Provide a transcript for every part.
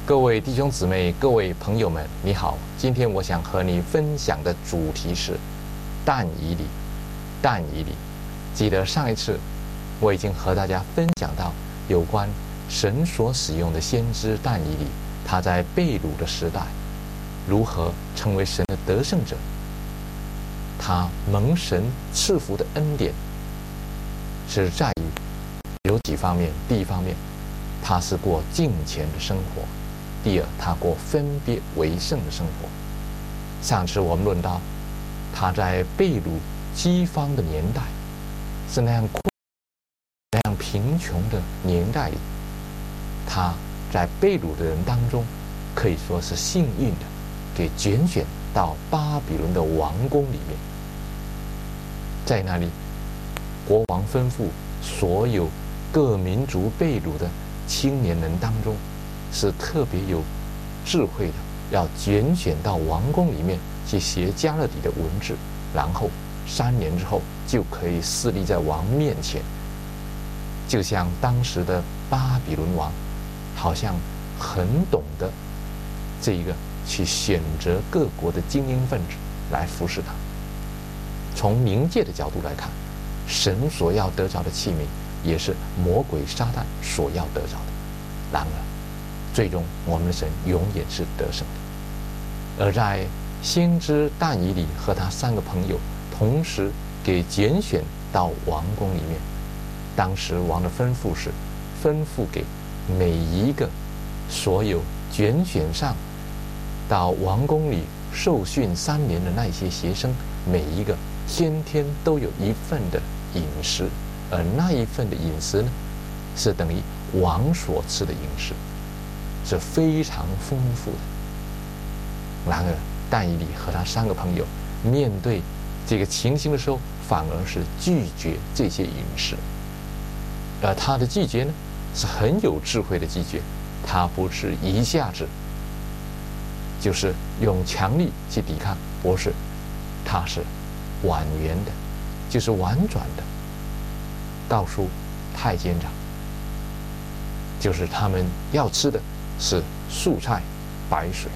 各位弟兄姊妹、各位朋友们，你好！今天我想和你分享的主题是但以理。但以理，记得上一次我已经和大家分享到有关神所使用的先知但以理，他在被掳的时代如何成为神的得胜者。他蒙神赐福的恩典是在于有几方面。第一方面，他是过敬虔的生活；第二，他过分别为圣的生活。上次我们论到他在被掳饥荒的年代，是那样贫穷的年代里，他在被掳的人当中可以说是幸运的，给拣选到巴比伦的王宫里面。在那里，国王吩咐所有各民族被掳的青年人当中，是特别有智慧的，要拣选到王宫里面去学加勒底的文字，然后3年之后就可以侍立在王面前。就像当时的巴比伦王，好像很懂得这一个去选择各国的精英分子来服侍他。从冥界的角度来看，神所要得着的器皿，也是魔鬼撒旦所要得着的。然而最终我们的神永远是得胜的。而在先知但以理和他3个朋友同时给拣选到王宫里面，当时王的吩咐是吩咐给每一个所有拣选上到王宫里受训3年的那些学生，每一个天天都有一份的饮食，而那一份的饮食呢，是等于王所吃的饮食，是非常丰富的。然而但以理和他3个朋友面对这个情形的时候，反而是拒绝这些饮食。而他的拒绝呢，是很有智慧的拒绝，他不是一下子就是用强力去抵抗，不是，他是婉言的，就是婉转的告诉太监长，就是他们要吃的是素菜白水。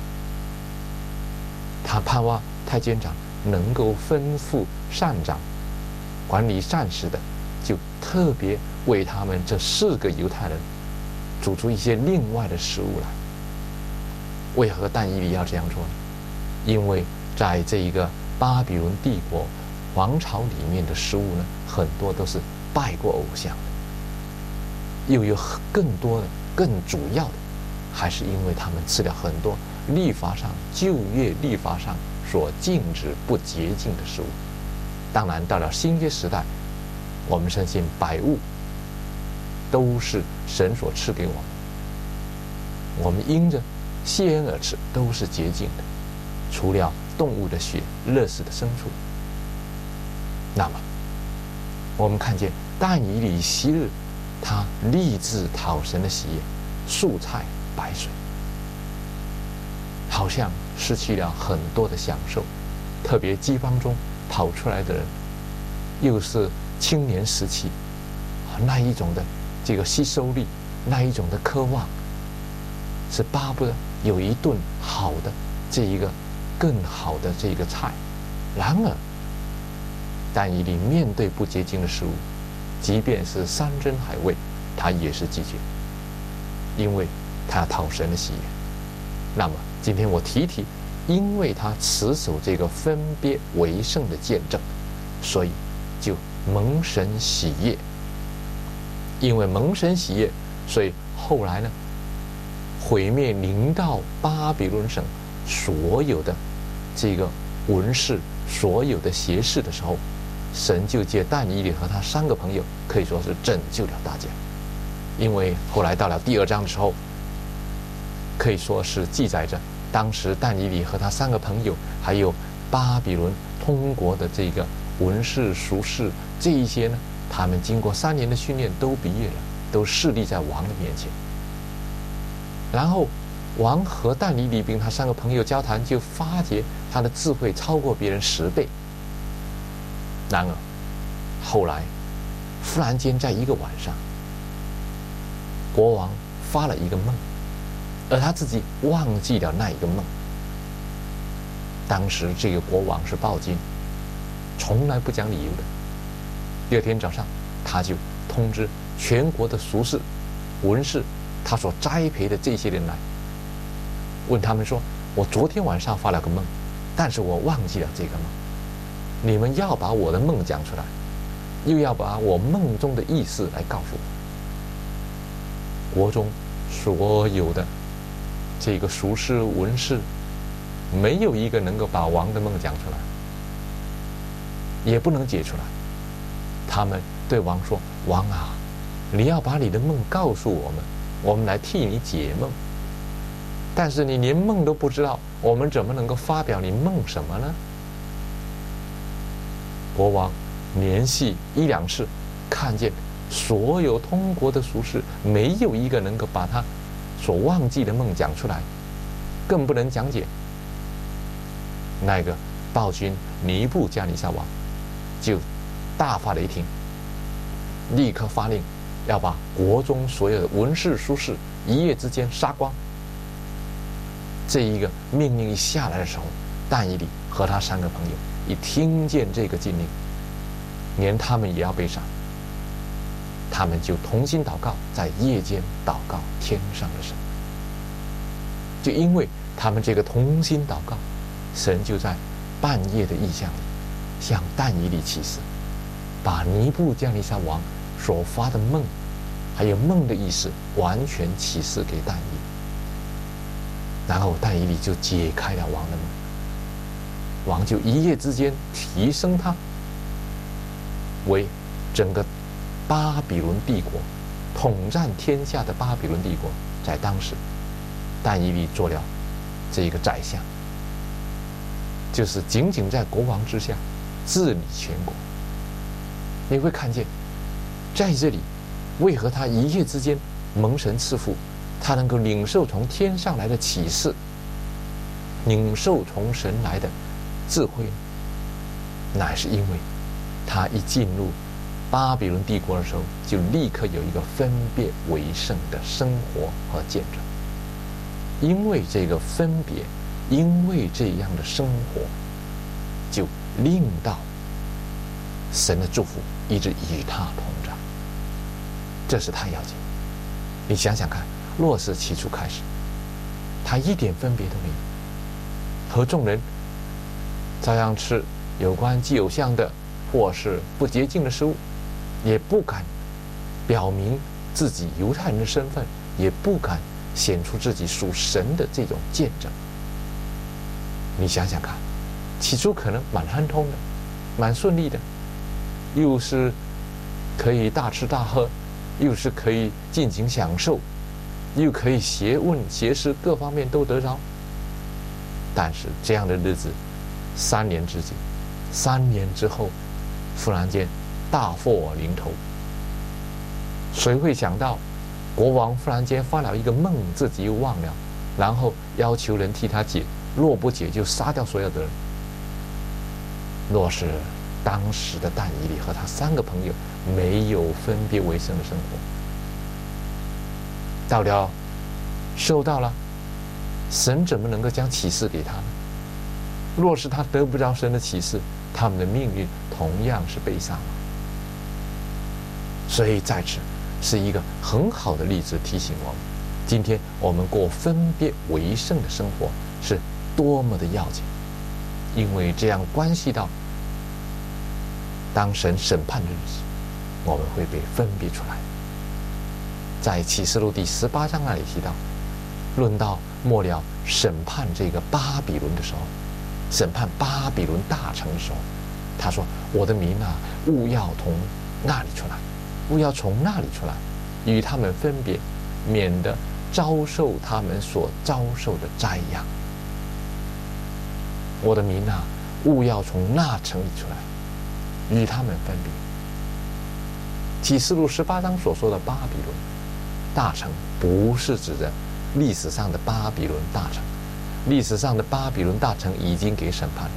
他盼望太监长能够吩咐膳长管理膳食的，就特别为他们这4个犹太人煮出一些另外的食物来。为何但以理要这样做呢？因为在这一个巴比伦帝国王朝里面的食物呢，很多都是拜过偶像的，又有更多的、更主要的，还是因为他们吃了很多律法上、旧约律法上所禁止不洁净的食物。当然到了新约时代，我们相信百物都是神所赐给我们，我们因着谢恩而吃，都是洁净的，除了动物的血、热死的牲畜。那么我们看见但以理昔日他立志讨神的喜悦，素菜白水，好像失去了很多的享受。特别饥荒中跑出来的人，又是青年时期，那一种的这个吸收力，那一种的渴望，是巴不得有一顿好的这一个更好的这个菜。然而但以理面对不洁净的食物，即便是山珍海味，他也是拒绝，因为他要讨神的喜悦。那么今天我提，因为他持守这个分别为圣的见证，所以就蒙神喜悦。因为蒙神喜悦，所以后来呢，毁灭临到巴比伦省所有的这个文士、所有的邪士的时候，神就借但以理和他3个朋友，可以说是拯救了大家。因为后来到了第2章的时候，可以说是记载着当时但以理和他3个朋友，还有巴比伦通国的这个文士、俗士，这一些呢，他们经过3年的训练都毕业了，都侍立在王的面前。然后王和但以理并他3个朋友交谈，就发觉他的智慧超过别人10倍。然而后来忽然间在一个晚上，国王发了一个梦， 而他自己忘记了那一个梦。当时这个国王是暴君，从来不讲理由的。第二天早上，他就通知全国的俗士、文士，他所栽培的这些人来，问他们说：我昨天晚上发了个梦，但是我忘记了这个梦，你们要把我的梦讲出来，又要把我梦中的意思来告诉我。国中所有的这个俗士、文士，没有一个能够把王的梦讲出来，也不能解出来。他们对王说：王啊，你要把你的梦告诉我们，我们来替你解梦。但是你连梦都不知道，我们怎么能够发表你梦什么呢？国王连续1、2次看见所有通国的俗士，没有一个能够把他所忘记的梦讲出来，更不能讲解。那个暴君尼布加尼撒王就大发雷霆，立刻发令要把国中所有的文士书士一夜之间杀光。这一个命令一下来的时候，但以理和他3个朋友一听见这个禁令，连他们也要被杀。他们就同心祷告，在夜间祷告天上的神。就因为他们这个同心祷告，神就在半夜的异象里向但以理启示，把尼布加尼撒王所发的梦还有梦的意思完全启示给但以理。然后但以理就解开了王的梦，王就一夜之间提升他为整个巴比伦帝国统战天下的巴比伦帝国。在当时，但以理做了这个宰相，就是仅仅在国王之下治理全国。你会看见在这里，为何他一夜之间蒙神赐福，他能够领受从天上来的启示，领受从神来的智慧，乃是因为他一进入巴比伦帝国的时候，就立刻有一个分别为圣的生活和见证。因为这个分别，因为这样的生活，就令到神的祝福一直与他同在。这是太要紧。你想想看，若是起初开始，他一点分别都没有，和众人照样吃有关祭偶像的或是不洁净的食物，也不敢表明自己犹太人的身份，也不敢显出自己属神的这种见证。你想想看，起初可能蛮亨通的，蛮顺利的，又是可以大吃大喝，又是可以尽情享受，又可以学问学识各方面都得着。但是这样的日子3年之久，3年之后，忽然间大祸临头。谁会想到国王忽然间发了一个梦，自己又忘了，然后要求人替他解，若不解就杀掉所有的人。若是当时的但以理和他3个朋友没有分别为圣的生活，到了受到了，神怎么能够将启示给他呢？若是他得不着神的启示，他们的命运同样是被杀。所以在此是一个很好的例子，提醒我们，今天我们过分别为圣的生活是多么的要紧，因为这样关系到当神审判的日子，我们会被分别出来。在启示录第18章那里提到，论到末了审判这个巴比伦的时候，审判巴比伦大城的时候，他说：我的民啊，务要从那里出来，务要从那里出来，与他们分别，免得遭受他们所遭受的灾殃。我的民啊，务要从那城里出来，与他们分别。启示录18章所说的巴比伦大城，不是指的历史上的巴比伦大城，历史上的巴比伦大城已经给审判了，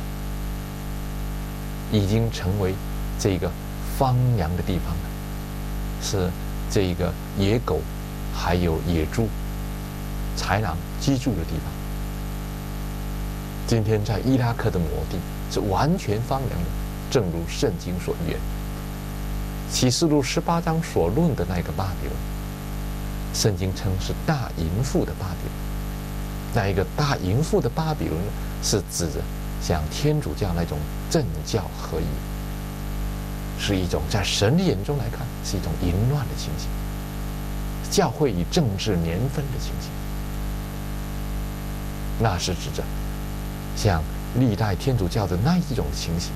已经成为这个荒凉的地方了，是这个野狗还有野猪豺狼居住的地方。今天在伊拉克的摩地是完全荒凉的，正如圣经所预言。启示录18章所论的那个巴比伦，圣经称是大淫妇的巴比伦。那一个大淫妇的巴比伦呢，是指着像天主教那种政教合一，是一种在神的眼中来看是一种淫乱的情形，教会以政治年分的情形。那是指着像历代天主教的那一种情形。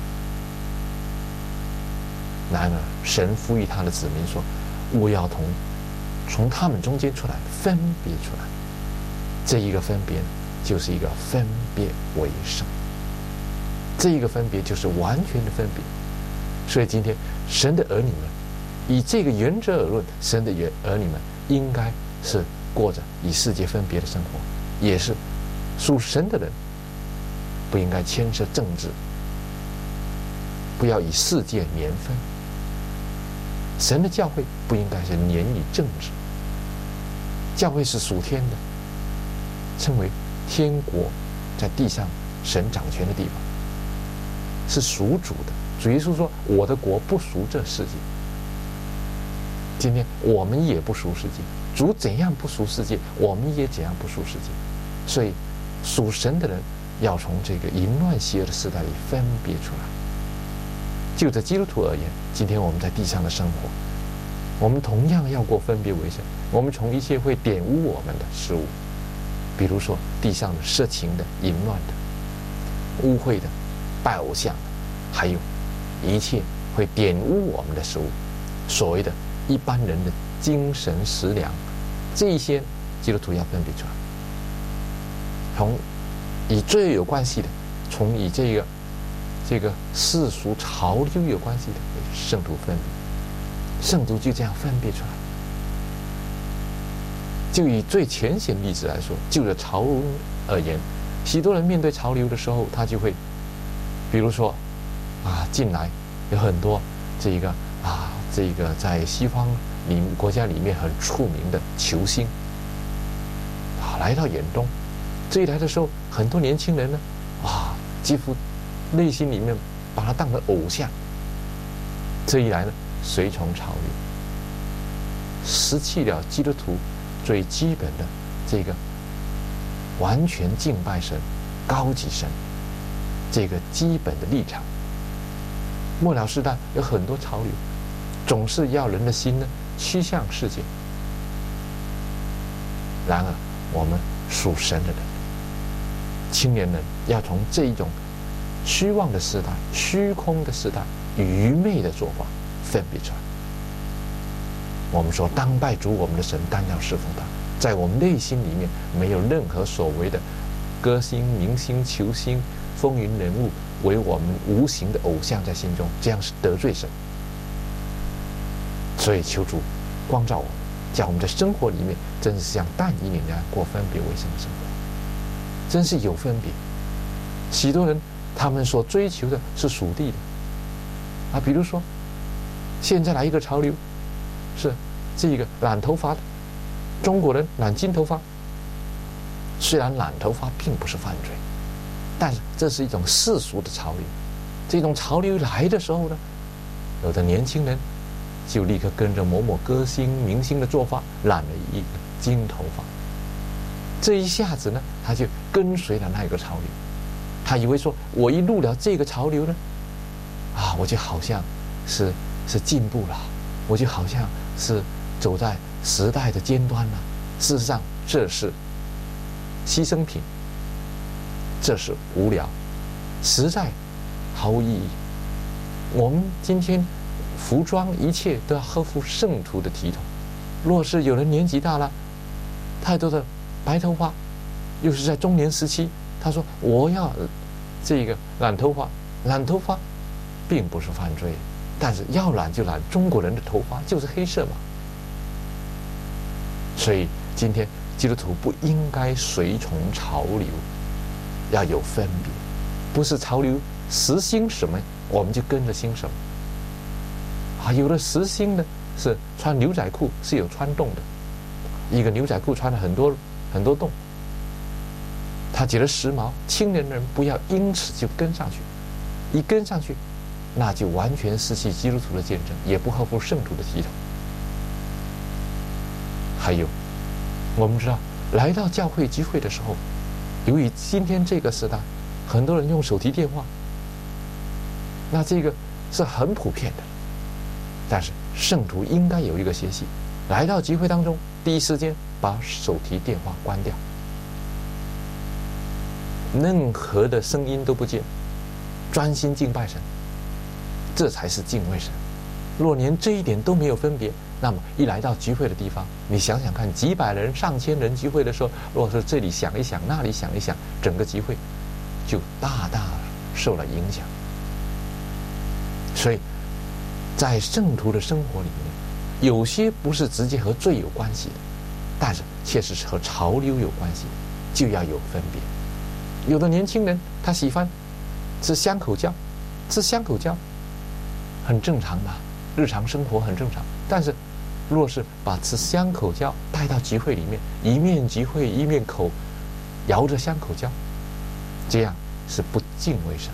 然而神赋予他的子民说，我要从他们中间出来，分别出来。这一个分别就是一个分别为圣，这一个分别就是完全的分别。所以今天神的儿女们以这个原则而论，神的儿女们应该是过着与世界分别的生活，也是属神的人不应该牵涉政治，不要以世界年分。神的教会不应该是年于政治，教会是属天的，称为天国在地上神掌权的地方，是属主的。主耶稣说，我的国不属这世界。今天我们也不属世界，主怎样不属世界，我们也怎样不属世界。所以属神的人要从这个淫乱邪恶的时代里分别出来。就着基督徒而言，今天我们在地上的生活，我们同样要过分别为圣。我们从一切会玷污我们的事物，比如说地上的色情的、淫乱的、污秽的、拜偶像的，还有一切会玷污我们的事物，所谓的一般人的精神食粮，这一些基督徒要分别出来。从与罪有关系的，从与这个世俗潮流有关系的，圣徒分别，圣徒就这样分别出来。就以最浅显例子来说，就着潮流而言，许多人面对潮流的时候，他就会，比如说近来有很多这个在西方国家里面很出名的球星来到远东，这一来的时候，很多年轻人呢几乎内心里面把他当成偶像。这一来呢，随从潮流，失去了基督徒最基本的这个完全敬拜神、高级神这个基本的立场。末了时代有很多潮流，总是要人的心呢趋向世界。然而我们属神的人，青年人要从这一种虚妄的时代、虚空的时代、愚昧的做法分别出来。我们说，当拜主我们的神，单要侍奉他，在我们内心里面没有任何所谓的歌星、明星、球星、风云人物为我们无形的偶像在心中，这样是得罪神。所以求主光照我们，叫我们在生活里面真是像但以理那样过分别为圣的生活，真是有分别。许多人他们所追求的是属地的比如说现在来一个潮流，是这个染头发的中国人染金头发。虽然染头发并不是犯罪，但是这是一种世俗的潮流。这种潮流来的时候呢，有的年轻人就立刻跟着某某歌星、明星的做法染了一个金头发。这一下子呢，他就跟随了那个潮流。他以为说，我一入了这个潮流呢，我就好像是进步了，我就好像是走在时代的尖端了。事实上，这是牺牲品，这是无聊，实在毫无意义。我们今天服装一切都要合乎圣徒的体统。若是有人年纪大了，太多的白头发，又是在中年时期，他说我要这个染头发。染头发并不是犯罪，但是要染就染中国人的头发就是黑色嘛。所以今天基督徒不应该随从潮流，要有分别，不是潮流时兴什么我们就跟着兴什么。有的时兴呢是穿牛仔裤是有穿洞的，一个牛仔裤穿了很多很多洞，他觉得时髦，青年人不要因此就跟上去，一跟上去，那就完全失去基督徒的见证，也不合乎圣徒的体统。还有，我们知道来到教会聚会的时候，由于今天这个时代，很多人用手提电话，那这个是很普遍的。但是圣徒应该有一个学习，来到聚会当中，第一时间把手提电话关掉，任何的声音都不见，专心敬拜神，这才是敬畏神。若连这一点都没有分别，那么一来到聚会的地方，你想想看，几百人、上千人聚会的时候，若是这里想一想，那里想一想，整个聚会就大大受了影响。所以在圣徒的生活里面，有些不是直接和罪有关系的，但是确实是和潮流有关系的，就要有分别。有的年轻人他喜欢吃香口胶，吃香口胶很正常嘛，日常生活很正常。但是若是把吃香口胶带到集会里面，一面集会一面摇着香口胶，这样是不敬畏神。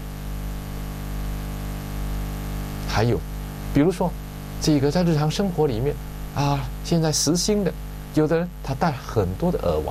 还有比如说这个在日常生活里面啊，现在时兴的，有的人他戴很多的耳环，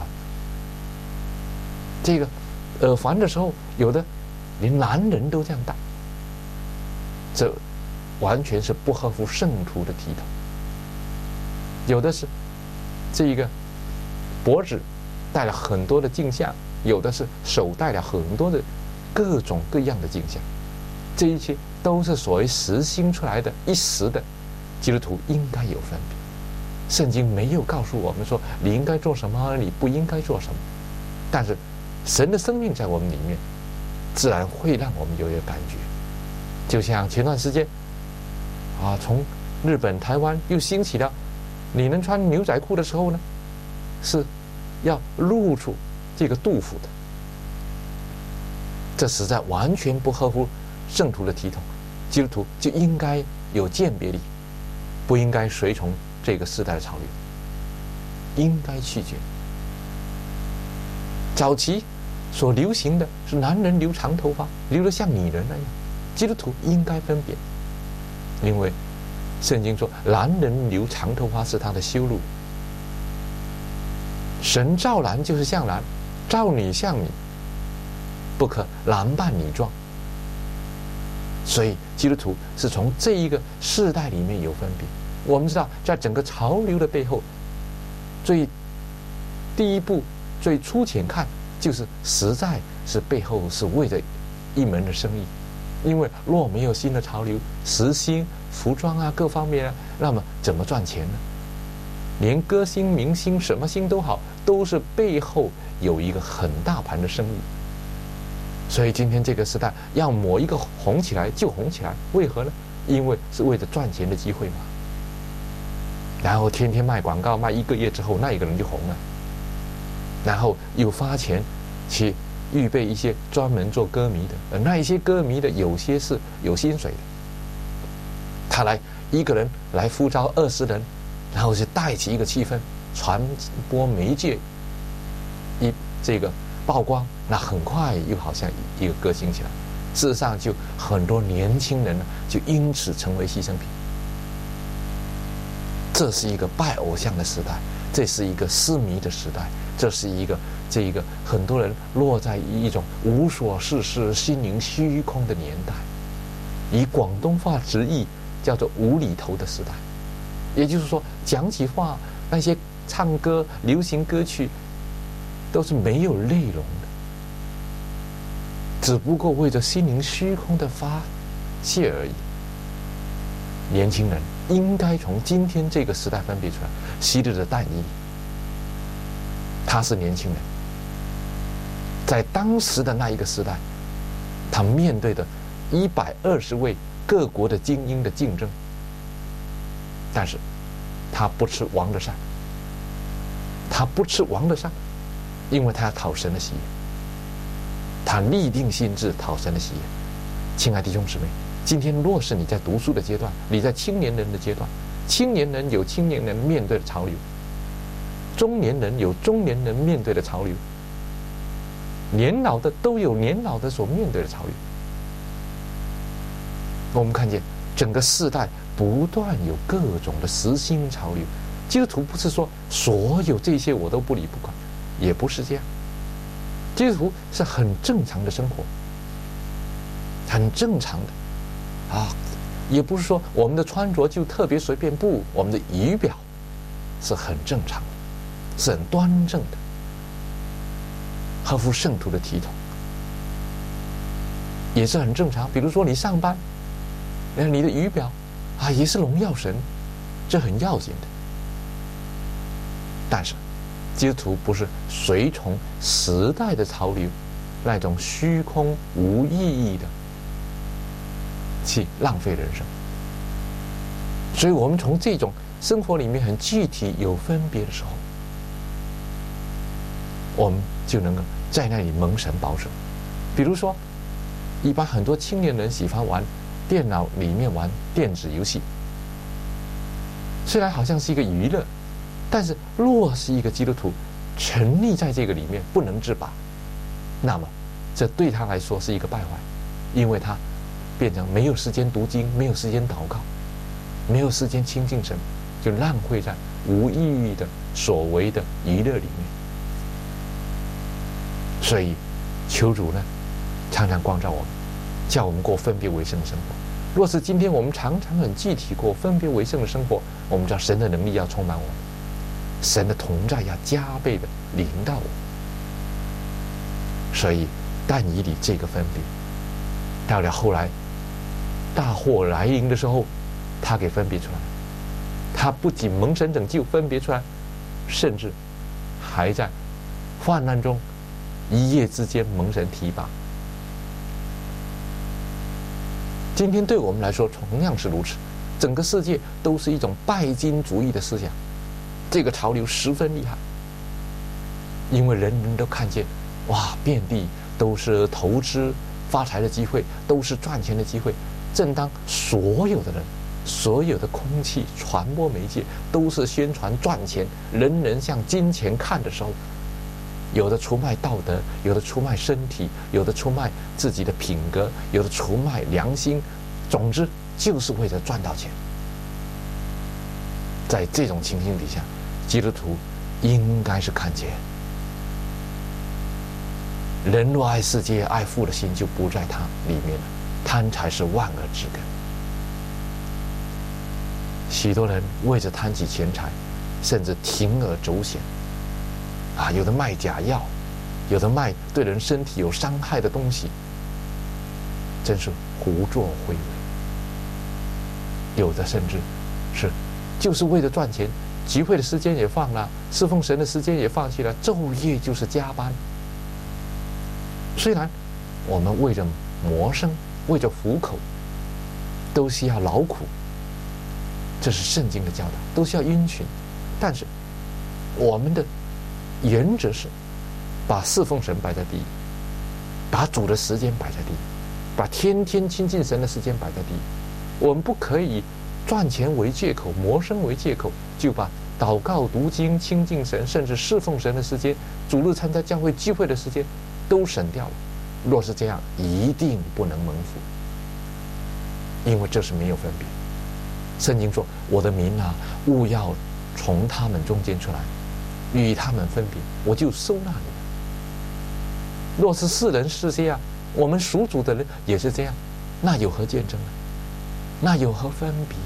这个耳环的时候，有的连男人都这样戴，这完全是不合乎圣徒的体统。有的是这个脖子戴了很多的镜像，有的是手戴了很多的各种各样的镜像，这一切都是所谓时兴出来的一时的。基督徒应该有分别，圣经没有告诉我们说你应该做什么，你不应该做什么，但是神的生命在我们里面，自然会让我们有一个感觉。就像前段时间啊，从日本、台湾又兴起了，你能穿牛仔裤的时候呢，是要露出这个肚腹的，这实在完全不合乎圣徒的体统。基督徒就应该有鉴别力，不应该随从这个时代的潮流，应该拒绝。早期所流行的是男人留长头发，留得像女人那样，基督徒应该分别，因为圣经说男人留长头发是他的羞辱。神造男就是像男，造女像女，不可男扮女装。所以基督徒是从这一个世代里面有分别。我们知道在整个潮流的背后，第一步最粗浅看，就是实在是背后是为着一门的生意。因为若没有新的潮流，时兴服装啊各方面啊，那么怎么赚钱呢？连歌星明星什么星都好，都是背后有一个很大盘的生意。所以今天这个时代要某一个红起来就红起来，为何呢？因为是为了赚钱的机会嘛。然后天天卖广告，卖1个月之后，那一个人就红了，然后又发钱去预备一些专门做歌迷的，那一些歌迷的有些是有薪水的，他来一个人来呼召20人，然后是带起一个气氛，传播媒介这个曝光，那很快又好像一个歌星起来。事实上就很多年轻人呢，就因此成为牺牲品。这是一个拜偶像的时代，这是一个痴迷的时代，这是一个很多人落在一种无所事事、心灵虚空的年代。以广东话直译叫做无厘头的时代。也就是说，讲起话，那些唱歌流行歌曲都是没有内容的，只不过为着心灵虚空的发泄而已。年轻人应该从今天这个时代分别出来，昔日的但以理，他是年轻人，在当时的那一个时代，他面对的120位各国的精英的竞争，但是他不吃王的善，他不吃王的善，因为他要讨神的喜悦，他立定心志讨神的喜悦。亲爱的弟兄姊妹，今天若是你在读书的阶段，你在青年人的阶段，青年人有青年人面对的潮流， 中年人有中年人面对的潮流，年老的都有年老的所面对的潮流。我们看见整个世代不断有各种的时兴潮流。基督徒不是说所有这些我都不理不管，也不是这样。基督徒是很正常的生活，很正常的啊，也不是说我们的穿着就特别随便，不，我们的仪表是很正常的，是很端正的，合乎圣徒的体统，也是很正常。比如说你上班，你的仪表啊也是荣耀神，这很要紧的。但是基督徒不是随从时代的潮流，那种虚空无意义的去浪费人生。所以我们从这种生活里面很具体有分别的时候，我们就能够在那里蒙神保守。比如说一般很多青年人喜欢玩电脑里面玩电子游戏，虽然好像是一个娱乐，但是若是一个基督徒沉溺在这个里面不能自拔，那么这对他来说是一个败坏，因为他变成没有时间读经，没有时间祷告，没有时间亲近神，就浪费在无意义的所谓的娱乐里面。所以求主呢常常光照我们，叫我们过分别为圣的生活。若是今天我们常常很具体过分别为圣的生活，我们知道神的能力要充满我们，神的同在要加倍的临到我们。所以但以理这个分别，到了后来大祸来临的时候，他给分别出来。他不仅蒙神拯救分别出来，甚至还在患难中一夜之间蒙神提拔。今天对我们来说同样是如此，整个世界都是一种拜金主义的思想，这个潮流十分厉害，因为人人都看见，哇，遍地都是投资发财的机会，都是赚钱的机会。正当所有的人，所有的空气传播媒介都是宣传赚钱，人人向金钱看的时候，有的出卖道德，有的出卖身体，有的出卖自己的品格，有的出卖良心，总之就是为了赚到钱。在这种情形底下，基督徒应该是看见，人若爱世界，爱父的心就不在他里面了，贪才是万恶之根。许多人为着贪起钱财，甚至铤而走险啊，有的卖假药，有的卖对人身体有伤害的东西，真是胡作非为。有的甚至是就是为了赚钱，集会的时间也放了，侍奉神的时间也放弃了，昼夜就是加班。虽然我们为着谋生，为着糊口，都需要劳苦，这是圣经的教导，都需要殷勤，但是我们的原则是把侍奉神摆在第一，把主的时间摆在第一，把天天亲近神的时间摆在第一。我们不可以赚钱为借口，谋生为借口，就把祷告、读经、亲近神，甚至侍奉神的时间，主日参加教会聚会的时间都省掉了。若是这样，一定不能蒙福，因为这是没有分别。圣经说：“我的民啊，务要从他们中间出来，与他们分别，我就收纳你们。”若是世人是这样，我们属主的人也是这样，那有何见证呢？那有何分别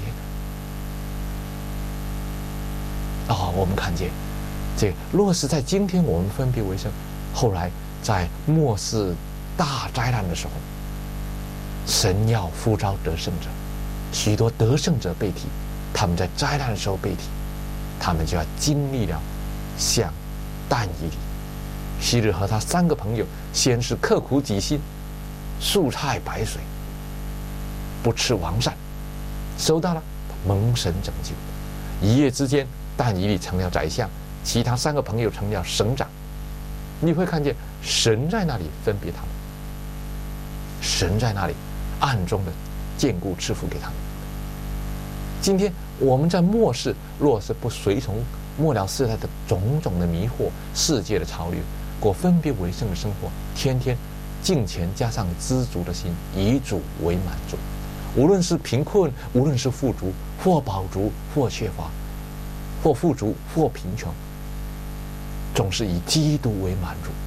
呢？我们看见这若是在今天我们分别为圣，后来在末世大灾难的时候，神要呼召得胜者，许多得胜者被提，他们在灾难的时候被提，他们就要经历了像但以理，昔日和他3个朋友先是刻苦己心，素菜白水，不吃王膳，收到了蒙神拯救，一夜之间但以理成了宰相，其他3个朋友成了省长。你会看见神在那里分别他们，神在那里暗中的眷顾赐福给他们。今天我们在末世，若是不随从末了世代的种种的迷惑、世界的潮流，过分别为圣的生活，天天敬虔加上知足的心，以主为满足。无论是贫困，无论是富足，或饱足，或缺乏，或富足，或贫穷，总是以基督为满足。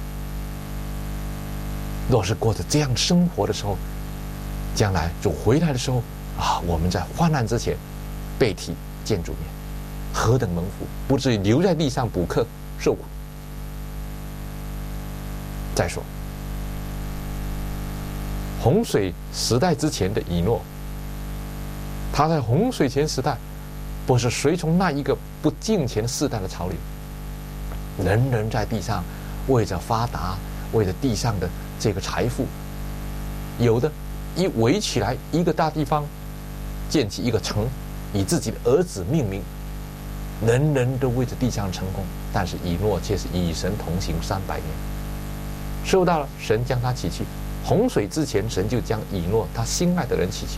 若是过着这样生活的时候，将来主回来的时候啊，我们在患难之前被提见主面，何等蒙福，不至于留在地上补课受苦。再说洪水时代之前的以诺，他在洪水前时代不是随从那一个不敬虔世代的潮流，人人在地上为着发达，为着地上的这个财富，有的一围起来一个大地方，建起一个城，以自己的儿子命名，人人都为着地上成功。但是以诺却是与神同行300年，受到了神将他起去。洪水之前，神就将以诺他心爱的人起去。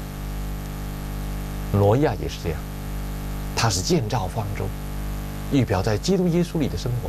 挪亚也是这样，他是建造方舟，预表在基督耶稣里的生活，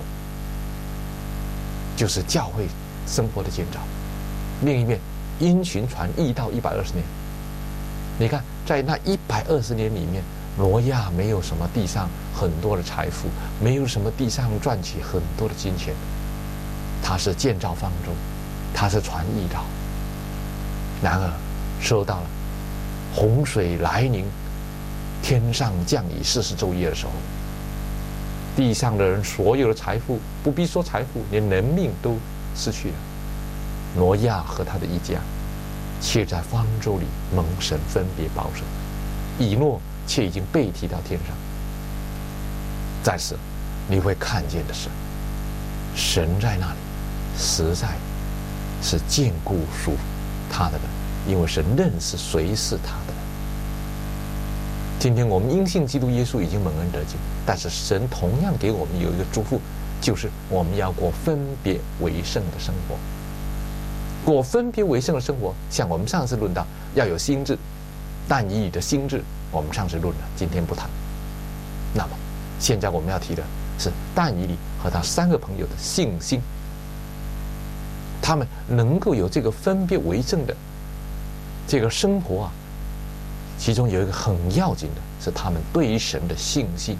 就是教会生活的建造。另一面，因循传义到120年。你看，在那120年里面，挪亚没有什么地上很多的财富，没有什么地上赚取很多的金钱，他是建造方舟，他是传义道。然而，受到了洪水来临，天上降雨40昼夜的时候，地上的人所有的财富，不必说财富，连人命都失去了。挪亚和他的一家却在方舟里蒙神分别保守，以诺却已经被提到天上。在此你会看见的是，神在那里实在是眷顾属他的人，因为神认识谁是他的人。今天我们因信基督耶稣已经蒙恩得救，但是神同样给我们有一个祝福，就是我们要过分别为圣的生活。过分别为圣的生活，像我们上次论到要有心志，但以理的心志我们上次论了，今天不谈。那么现在我们要提的是但以理和他3个朋友的信心，他们能够有这个分别为圣的这个生活啊，其中有一个很要紧的是他们对于神的信心。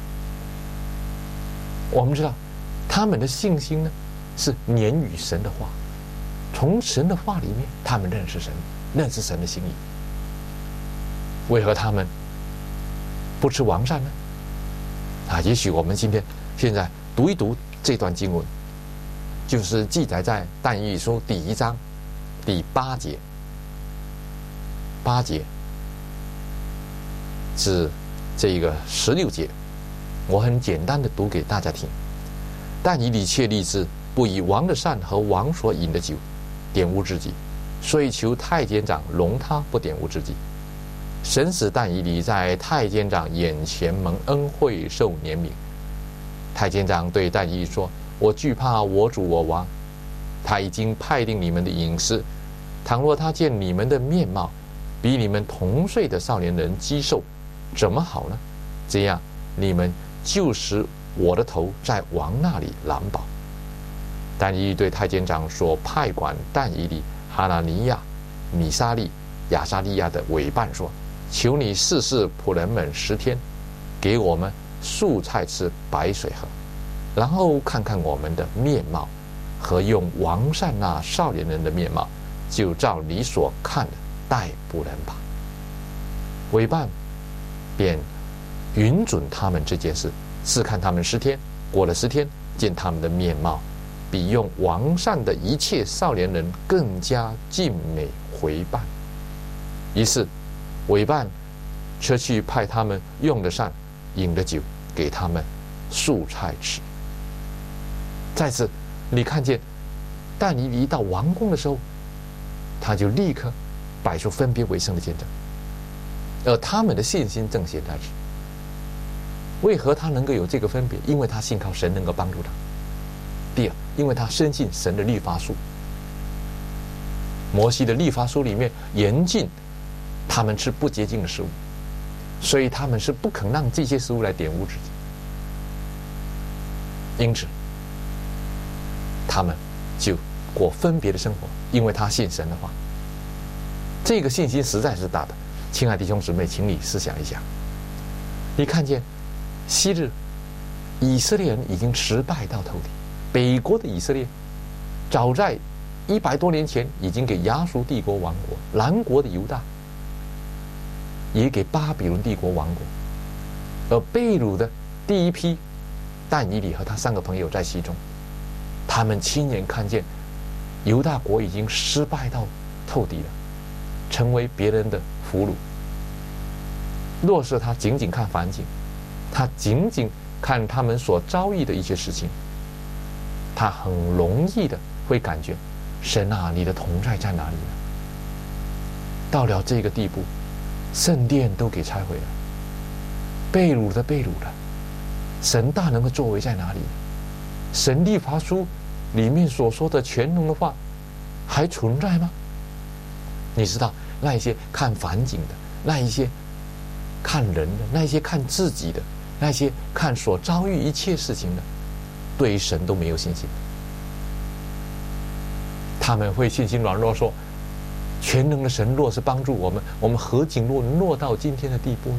我们知道他们的信心呢，是连于神的话，从神的话里面他们认识神，认识神的心意。为何他们不吃王膳呢？也许我们现在读一读这段经文，就是记载在但以理书第1章第8节，8节至这个16节，我很简单的读给大家听。但以理却立志不以王的膳和王所饮的酒玷污自己，所以求太监长容他不玷污自己。神使但以理在太监长眼前蒙恩惠，受怜悯。太监长对但以理说：我惧怕我主我王，他已经派定你们的饮食，倘若他见你们的面貌比你们同岁的少年人肌瘦，怎么好呢？这样你们就使我的头在王那里难保。但以理对太监长所派管但以理、哈拿尼亚、米沙利、亚撒利亚的委办说：求你试试仆人们10天，给我们素菜吃，白水喝，然后看看我们的面貌和用王膳那少年人的面貌，就照你所看的待仆人吧。委办便允准他们这件事，试看他们10天。过了10天，见他们的面貌比用王膳的一切少年人更加俊美回办。于是委办却去派他们用的膳、饮的酒，给他们素菜吃。再次你看见但以理到王宫的时候，他就立刻摆出分别为圣的见证，而他们的信心正显在此。为何他能够有这个分别？因为他信靠神能够帮助他。第二，因为他深信神的律法书，摩西的律法书里面严禁他们吃不洁净的食物，所以他们是不肯让这些食物来玷污自己。 因此他们就过分别的生活，因为他信神的话。这个信心实在是大的。亲爱的弟兄姊妹，请你思想一下，你看见昔日以色列人已经失败到透底，北国的以色列早在100多年前已经给亚述帝国亡国，南国的犹大也给巴比伦帝国亡国，而被掳的第一批但以理和他3个朋友在其中，他们亲眼看见犹大国已经失败到透底了，成为别人的俘虏。若是他仅仅看环境，他仅仅看他们所遭遇的一些事情，他很容易的会感觉，神啊，你的同在在哪里呢？到了这个地步，圣殿都给拆毁了，被掳的被掳了，神大能的作为在哪里呢？神律法书里面所说的全能的话还存在吗？你知道，那一些看环境的，那一些看人的，那一些看自己的，那些看所遭遇一切事情的，对于神都没有信心。他们会信心软弱，说全能的神若是帮助我们，我们何仅落到今天的地步呢？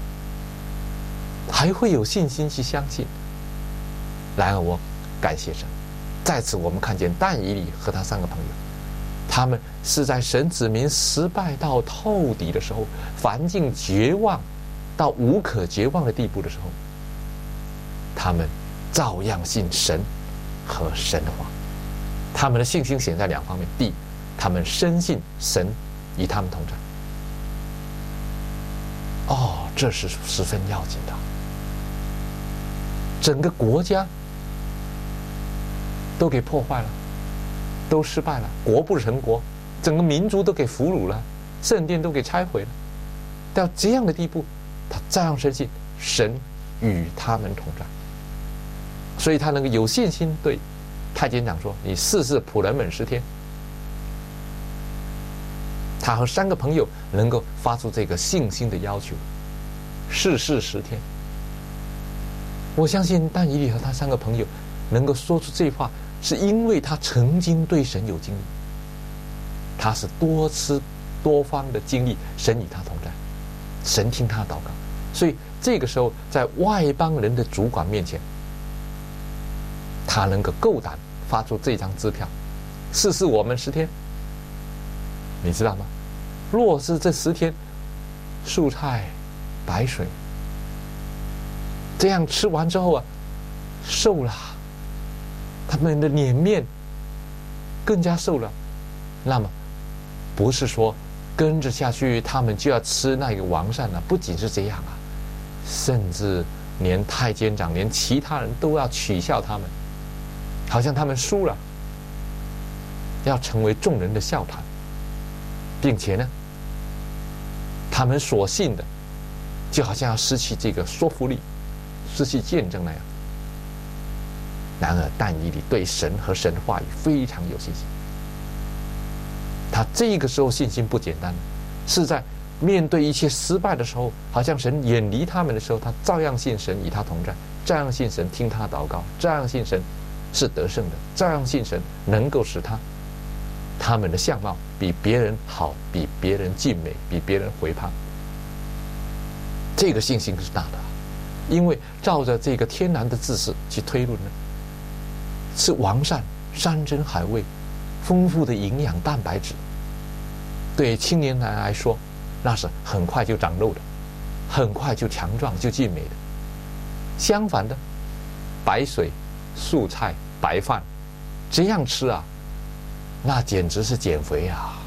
还会有信心去相信。然而我感谢神，在此我们看见但以理和他3个朋友，他们是在神子民失败到透底的时候，环境绝望到无可绝望的地步的时候，他们照样信神和神的话。他们的信心显在2方面：第一，他们深信神与他们同在。这是十分要紧的。整个国家都给破坏了，都失败了，国不成国，整个民族都给俘虏了，圣殿都给拆毁了。到这样的地步，他照样深信神与他们同在，所以他能够有信心对太监长说：“你试试仆人们10天。”他和3个朋友能够发出这个信心的要求，试试10天。我相信但以理和他3个朋友能够说出这话，是因为他曾经对神有经历，他是多次多方的经历神与他同在，神听他祷告，所以这个时候在外邦人的主管面前，他能够够胆发出这张支票，试试我们10天。你知道吗？若是这10天蔬菜白水这样吃完之后瘦了，他们的脸面更加瘦了，那么不是说跟着下去他们就要吃那个王膳了，不仅是这样甚至连太监长连其他人都要取笑他们，好像他们输了，要成为众人的笑谈，并且呢，他们所信的就好像要失去这个说服力，失去见证那样。然而但以理对神和神的话语非常有信心，他这个时候信心不简单，是在面对一切失败的时候，好像神远离他们的时候，他照样信神与他同在，照样信神听他祷告，照样信神是得胜的，照样信神能够使他们的相貌比别人好，比别人俊美，比别人回胖。这个信心是大的，因为照着这个天然的知识去推论呢，吃王膳、山珍海味、丰富的营养蛋白质，对青年人来说，那是很快就长肉的，很快就强壮就俊美的。相反的，白水、素菜、白饭这样吃那简直是减肥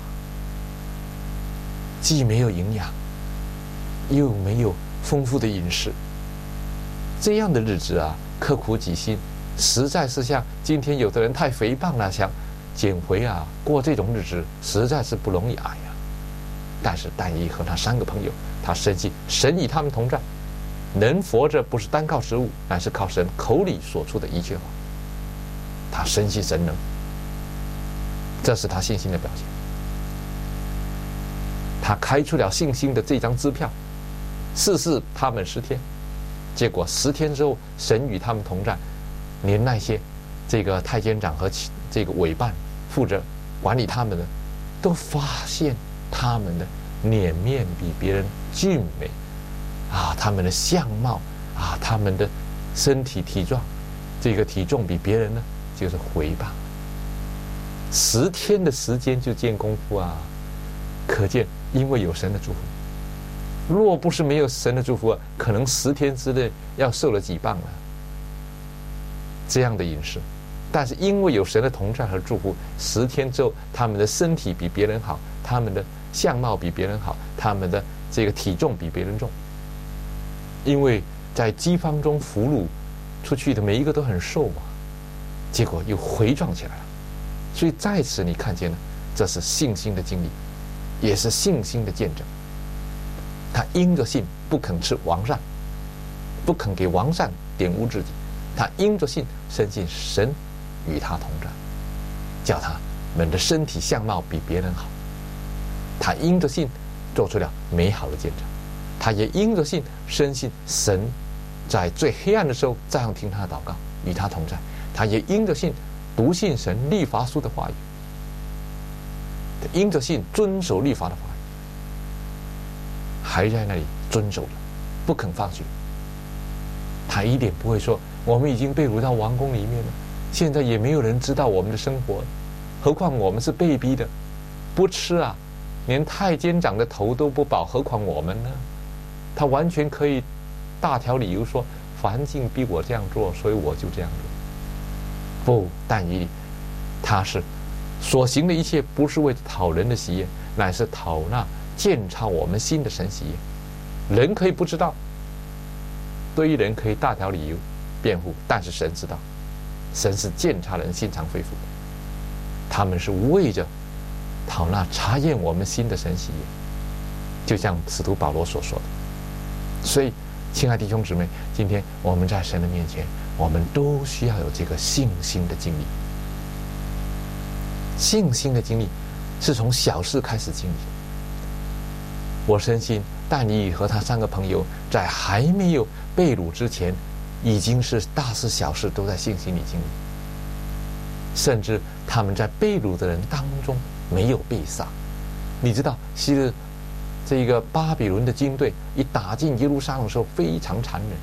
既没有营养，又没有丰富的饮食，这样的日子刻苦己心，实在是像今天有的人太肥胖了，想减肥过这种日子实在是不容易挨但是但以理和他3个朋友，他深信神与他们同在，人活着不是单靠食物，乃是靠神口里所出的一切话。他深信神能，这是他信心的表现。他开出了信心的这张支票，试试他们10天，结果10天之后，神与他们同在， 连那些这个太监长和这个委办负责管理他们的，都发现他们的脸面比别人俊美啊，他们的相貌啊，他们的身体体壮，这个体重比别人呢就是回报。10天的时间就见功夫啊，可见因为有神的祝福。若不是没有神的祝福，可能10天之内要瘦了几磅了。这样的饮食，但是因为有神的同在和祝福，10天之后，他们的身体比别人好，他们的相貌比别人好，他们的这个体重比别人重。因为在饥荒中俘虏出去的每一个都很瘦嘛，结果又回壮起来了。所以在此你看见了，这是信心的经历，也是信心的见证。他因着信不肯吃王膳，不肯给王膳玷污自己，他因着信深信神与他同在，叫他们的身体相貌比别人好。他因着信做出了美好的见证，他也因着信深信神在最黑暗的时候照样听他的祷告，与他同在。他也因着信笃信神律法书的话语，他因着信遵守律法的话语，还在那里遵守着，不肯放弃。他一点不会说我们已经被掳到王宫里面了，现在也没有人知道我们的生活，何况我们是被逼的，不吃啊，连太监长的头都不保，何况我们呢？他完全可以大条理由说，环境逼我这样做，所以我就这样做。不，但以理他是所行的一切，不是为讨人的喜悦，乃是讨那鉴察我们心的神喜悦。人可以不知道，对于人可以大条理由辩护，但是神知道，神是鉴察人心肠肺腑，他们是为着讨那查验我们心的神喜悦，就像使徒保罗所说的。所以亲爱弟兄姊妹，今天我们在神的面前，我们都需要有这个信心的经历。信心的经历是从小事开始经历的。我深信但以理和他3个朋友在还没有被掳之前，已经是大事小事都在信心里经历，甚至他们在被掳的人当中没有被杀。你知道昔日这个巴比伦的军队一打进耶路撒冷的时候非常残忍，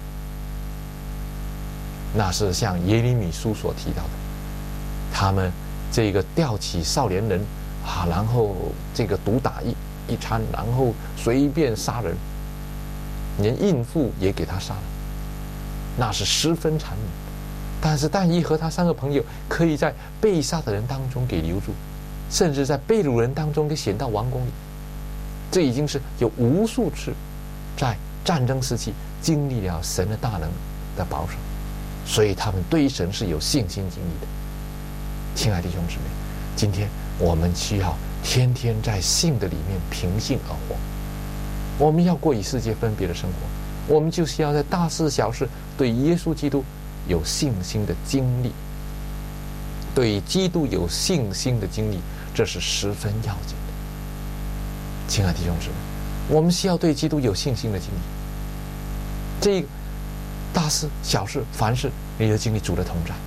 那是像耶利米书所提到的，他们这个吊起少年人啊，然后这个毒打一餐，然后随便杀人，连孕妇也给他杀了，那是十分残忍。但是但以和他3个朋友可以在被杀的人当中给留住，甚至在被掳人当中给选到王宫里。这已经是有无数次在战争时期经历了神的大能的保守，所以他们对神是有信心经历的。亲爱的弟兄姊妹，今天我们需要天天在信的里面凭信而活。我们要过与世界分别的生活，我们就是要在大事小事对耶稣基督有信心的经历，对基督有信心的经历，这是十分要紧的。亲爱的弟兄姊妹，我们需要对基督有信心的经历。这个大事小事凡事，你要经历主的同在，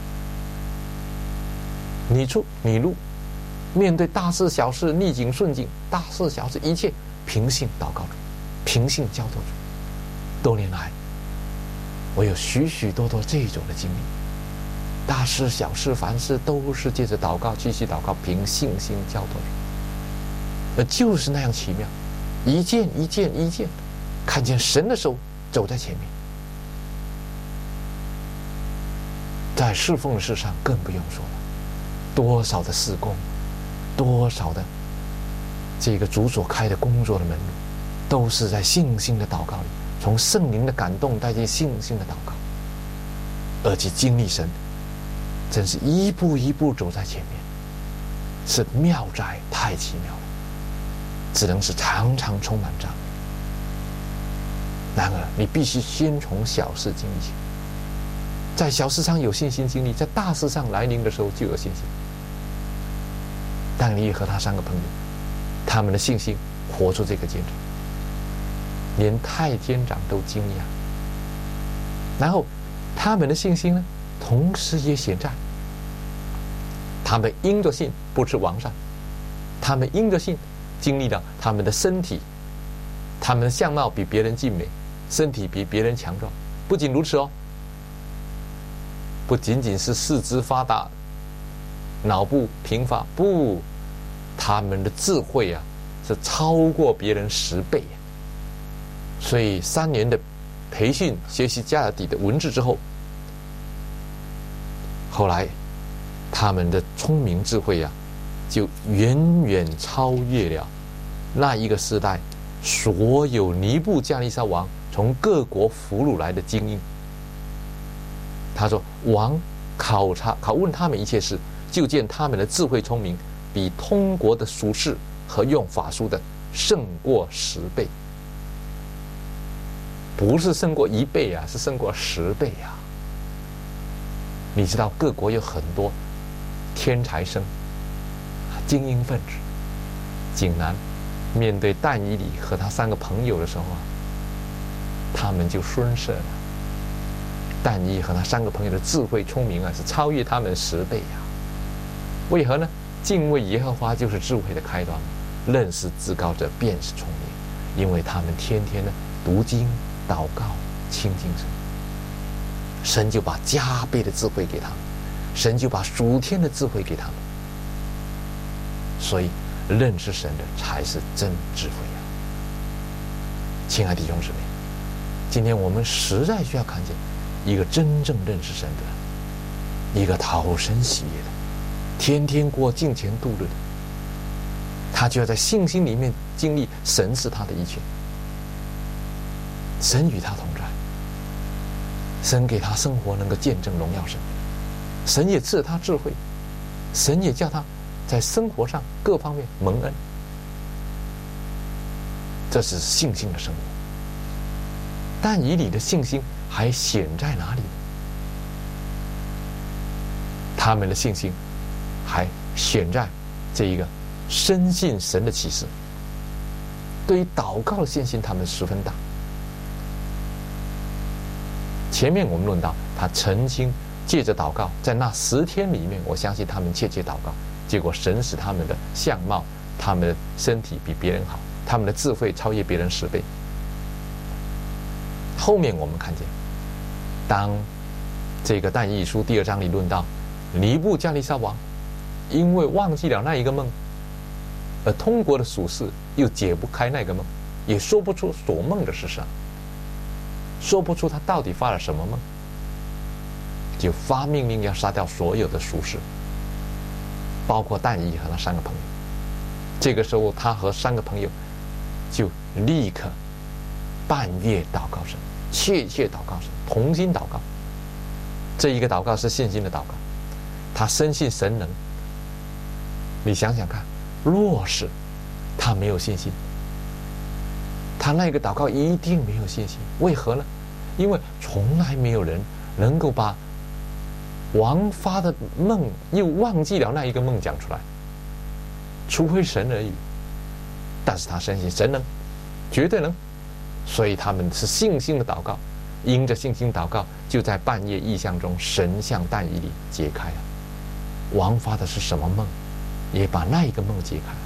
你出你入，面对大事小事逆境顺境，大事小事一切凭信祷告主，凭信交托主。多年来我有许许多多这种的经历，大事小事凡事都是借着祷告，继续祷告，凭信心交托主，就是那样奇妙，一件一件一件，看见神的手走在前面。在侍奉的事上更不用说了，多少的事工，多少的这个主所开的工作的门路，都是在信心的祷告里，从圣灵的感动带进信心的祷告，而且经历神真是一步一步走在前面，是妙哉，太奇妙了，只能是常常充满张力。然而你必须先从小事经历起，在小事上有信心经历，在大事上来临的时候就有信心。但你和他3个朋友，他们的信心活出这个见证，连太监长都惊讶。然后他们的信心呢， 同时也显在他们因着信不是王善，他们因着信经历了他们的身体，他们的相貌比别人俊美，身体比别人强壮。不仅如此哦，不仅仅是四肢发达，脑部贫乏，不，他们的智慧啊是超过别人10倍。所以3年的培训学习加尔底的文字之后，后来他们的聪明智慧啊就远远超越了那一个时代所有尼布加利沙王从各国俘虏来的精英。他说王拷问他们一切事，就见他们的智慧聪明比通国的术士和用法术的胜过10倍。不是胜过1倍啊，是胜过10倍啊。你知道各国有很多天才生、精英分子，竟然面对但以理和他3个朋友的时候啊，他们就顺势了。但以理和他3个朋友的智慧聪明啊，是超越他们10倍啊。为何呢？敬畏耶和华就是智慧的开端，认识至高者便是聪明，因为他们天天呢读经、祷告、亲近神，神就把加倍的智慧给他们，神就把属天的智慧给他们。所以认识神的才是真智慧啊！亲爱的弟兄姊妹，今天我们实在需要看见一个真正认识神的，一个讨神喜悦的，天天过敬虔度日的，他就要在信心里面经历神是他的一切，神与他同在，神给他生活能够见证荣耀神，神也赐他智慧，神也叫他在生活上各方面蒙恩。这是信心的生活。但以理的信心还显在哪里呢？他们的信心还显在这一个深信神的启示，对于祷告的信心他们十分大。前面我们论到他曾经借着祷告，在那10天里面，我相信他们切祷告，结果神使他们的相貌、他们的身体比别人好，他们的智慧超越别人10倍。后面我们看见，当这个但以理书第2章里论到尼布加利沙王因为忘记了那一个梦，而通国的术士又解不开那个梦，也说不出所梦的是啥，说不出他到底发了什么梦，就发命令要杀掉所有的术士，包括但以理和他3个朋友。这个时候他和3个朋友就立刻半夜祷告神，切祷告神，同心祷告。这一个祷告是信心的祷告，他深信神能。你想想看，若是他没有信心，他那个祷告一定没有信心。为何呢？因为从来没有人能够把王发的梦又忘记了那一个梦讲出来，除非神而已。但是他深信神能，绝对能，所以他们是信心的祷告。因着信心祷告，就在半夜异象中，神向但以理解开了王发的是什么梦，也把那一个梦解开了。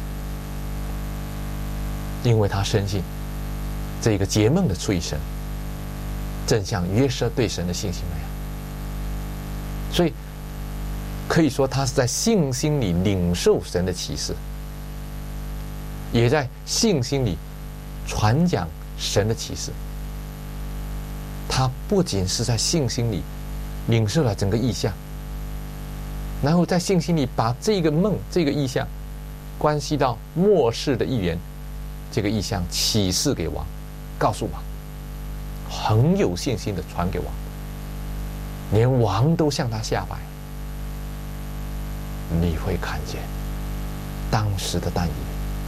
因为他深信这个解梦的出于神，正像约瑟对神的信心那样，所以可以说他是在信心里领受神的启示，也在信心里传讲神的启示。他不仅是在信心里领受了整个意象，然后在信心里把这个梦、这个意象关系到末世的预言，这个意象启示给王，告诉王，很有信心的传给王，连王都向他下拜。你会看见当时的但以理，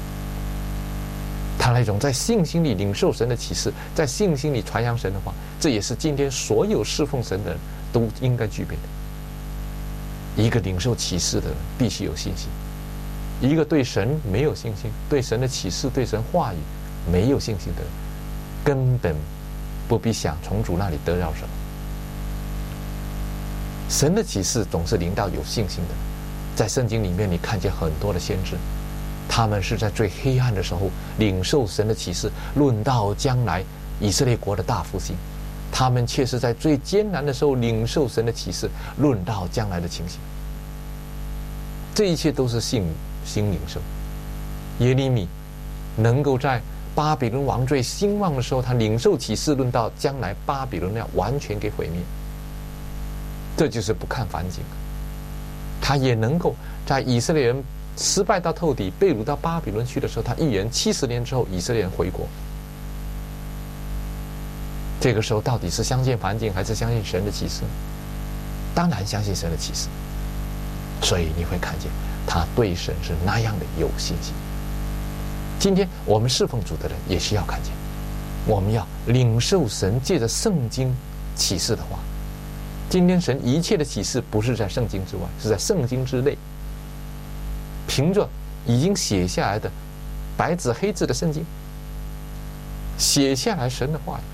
他那种在信心里领受神的启示，在信心里传扬神的话，这也是今天所有侍奉神的人都应该具备的。一个领受启示的人必须有信心，一个对神没有信心，对神的启示、对神话语没有信心的人，根本不必想从主那里得到什么。 神的启示总是临到有信心的。在圣经里面，你看见很多的先知，他们是在最黑暗的时候领受神的启示，论到将来以色列国的大复兴；他们却是在最艰难的时候领受神的启示，论到将来的情形。这一切都是信心领受。耶利米能够在巴比伦王最兴旺的时候，他领受启示，论到将来巴比伦要完全给毁灭，这就是不看环境。他也能够在以色列人失败到透底，被掳到巴比伦去的时候，他预言70年之后以色列人回国。这个时候到底是相信环境还是相信神的启示？当然相信神的启示。所以你会看见他对神是那样的有信心。今天我们侍奉主的人也需要看见，我们要领受神借着圣经启示的话。今天神一切的启示不是在圣经之外，是在圣经之内，凭着已经写下来的白纸黑字的圣经，写下来神的话语，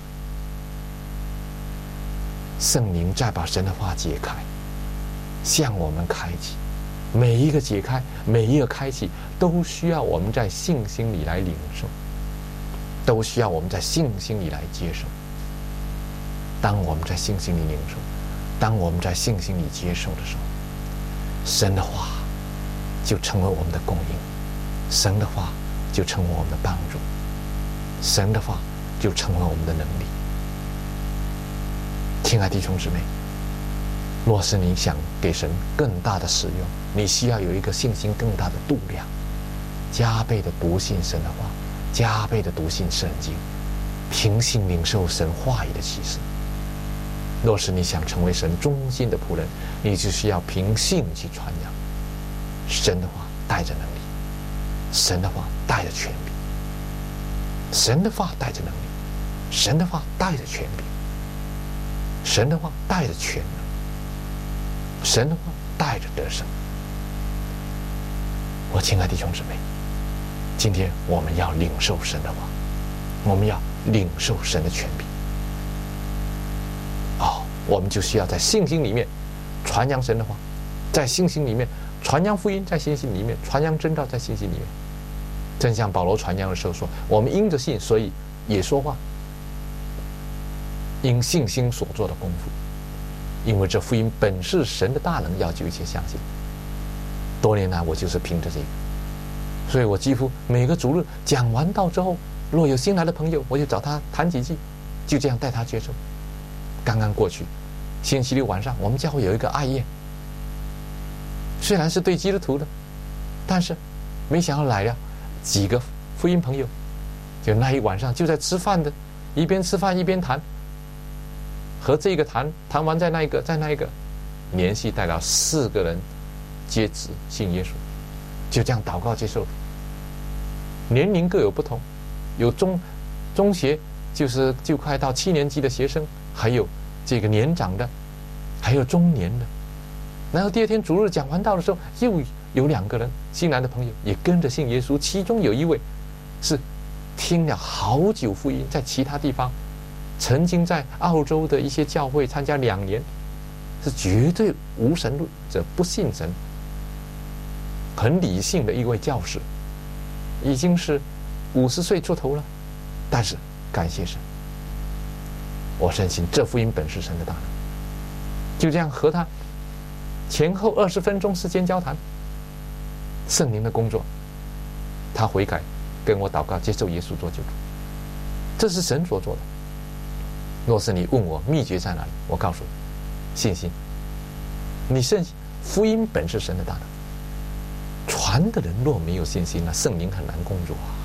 圣灵再把神的话解开，向我们开启。每一个解开，每一个开启，都需要我们在信心里来领受，都需要我们在信心里来接受。当我们在信心里领受，当我们在信心里接受的时候，神的话就成为我们的供应，神的话就成为我们的帮助，神的话就成为我们的能力。亲爱的弟兄姊妹，若是你想给神更大的使用，你需要有一个信心更大的度量，加倍的读信神的话，加倍的读信圣经，凭信领受神话语的启示。若是你想成为神忠心的仆人，你就需要凭信去传扬神的话，带着能力，神的话带着权柄，神的话带着能力，神的话带着权柄，神的话带着权能，神的话带着得胜。我亲爱的弟兄姊妹，今天我们要领受神的话，我们要领受神的权柄。我们就需要在信心里面传扬神的话，在信心里面传扬福音，在信心里面传扬真道，在信心里面。正像保罗传扬的时候说，我们因着信，所以也说话，因信心所做的功夫，因为这福音本是神的大能，要救一切相信。多年来我就是凭着这个，所以我几乎每个主日讲完道之后，若有新来的朋友，我就找他谈几句，就这样带他接受。刚刚过去星期六晚上，我们教会有一个爱宴，虽然是对基督徒的，但是没想到来了几个福音朋友，就那一晚上就在吃饭的，一边吃饭一边谈，和这个谈完在那一个连续带了4个人接旨信耶稣，就这样祷告接受。年龄各有不同，有中学就快到7年级的学生，还有这个年长的，还有中年的。然后第二天主日讲完道的时候，又有2个人新来的朋友也跟着信耶稣，其中有一位是听了好久福音，在其他地方曾经在澳洲的一些教会参加2年，是绝对无神论者，不信神，很理性的一位教士，已经是50岁出头了，但是感谢神，我深信这福音本是神的大能。就这样和他前后20分钟时间交谈，圣灵的工作，他悔改，跟我祷告，接受耶稣做救主，这是神所做的。若是你问我秘诀在哪里，我告诉你，信心。你深信福音本是神的大能，传的人若没有信心，那圣灵很难工作啊。